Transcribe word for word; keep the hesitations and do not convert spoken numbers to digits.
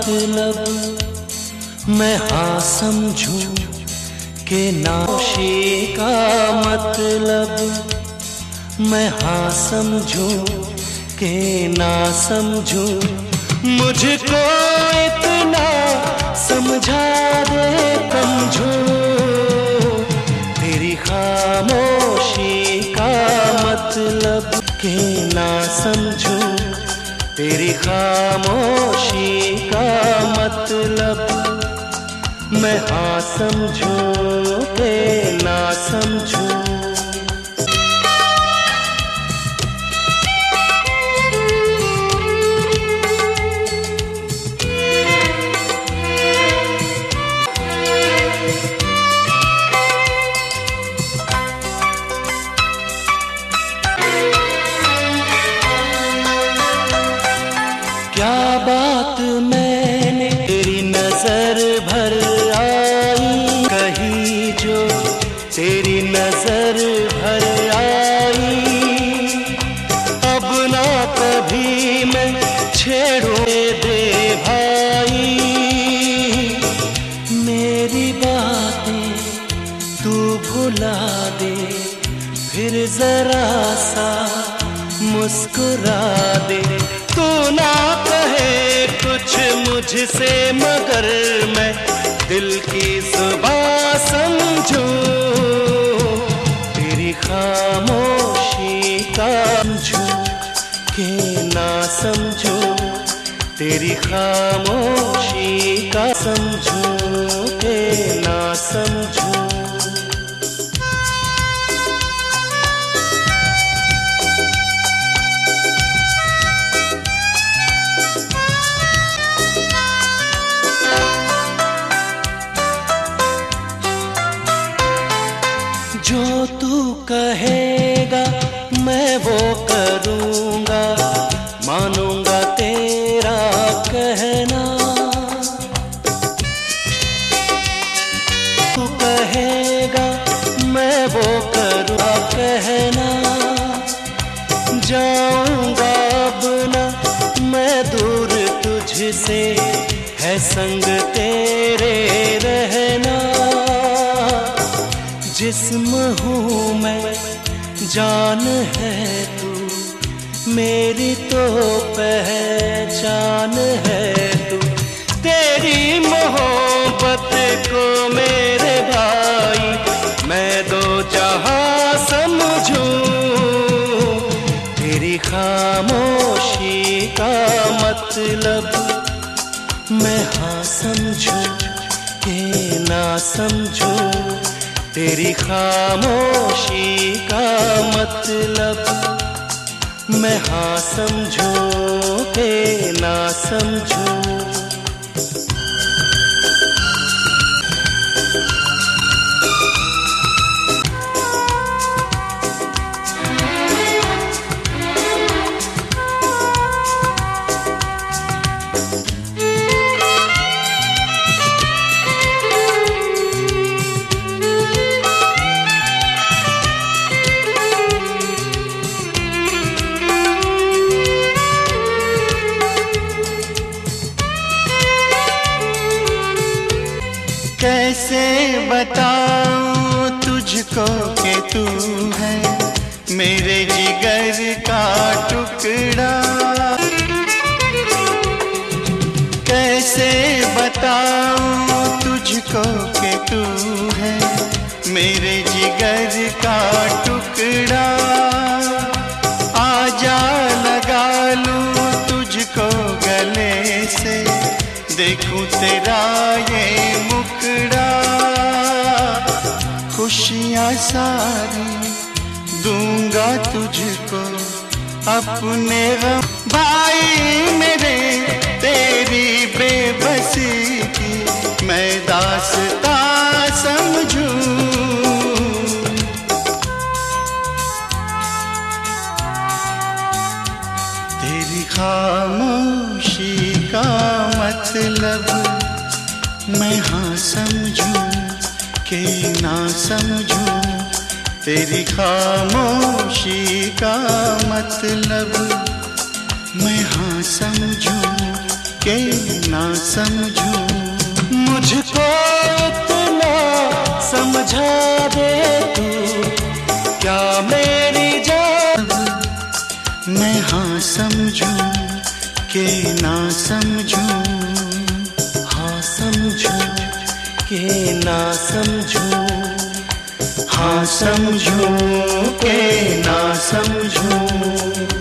मतलब मैं हाँ समझूं के नाशी का मतलब मैं हाँ समझूं के ना समझूं। मुझको इतना समझा दे कमजोर तेरी खामोशी का मतलब के ना समझूं तेरी खामोशी का मतलब मैं हाँ समझूं के ना समझूं। क्या बात मैंने तेरी नजर भर आई कही जो तेरी नजर भर आई। अब ना कभी मैं छेड़ू दे भाई मेरी बातें तू भुला दे फिर जरा सा मुस्कुरा दे। तू ना कहे कुछ मुझसे मगर मैं दिल की जुबान समझूं तेरी खामोशी का समझूं के ना समझूं तेरी खामोशी का समझूं के ना समझूं। जो तू कहेगा मैं वो करूँगा मानूंगा तेरा कहना। तू कहेगा मैं वो करूँगा कहना। जाऊँगा अब ना मैं दूर तुझसे है संग तेरे रहना। जिस्म हूँ मैं जान है तू मेरी तो पहचान है तू। तेरी मोहब्बत को मेरे भाई मैं दो जहां समझूं तेरी खामोशी का मतलब मैं हाँ समझूं के ना समझूं तेरी खामोशी का मतलब मैं हाँ समझूं के ना समझूं। कैसे बताऊं तुझको कि तू है मेरे जिगर का टुकड़ा। कैसे बताऊं तुझको कि तू है मेरे जिगर का टुकड़ा। आजा लगा लूं तुझको गले से देखूं तेरा ये मुखड़ा। खुशियाँ सारी दूंगा तुझको अपने गम भाई मेरे तेरी बेबसी की मैं दास्तां समझूं। तेरी खामोशी का मतलब मैं हाँ समझूं के ना समझूं तेरी खामोशी का मतलब मैं हाँ समझूं के ना समझूं। मुझको इतना समझा दे तू, क्या मेरी जान। मैं हाँ समझूं के ना समझूं, हाँ समझूं के ना समझूं, हाँ समझूं के ना समझूं।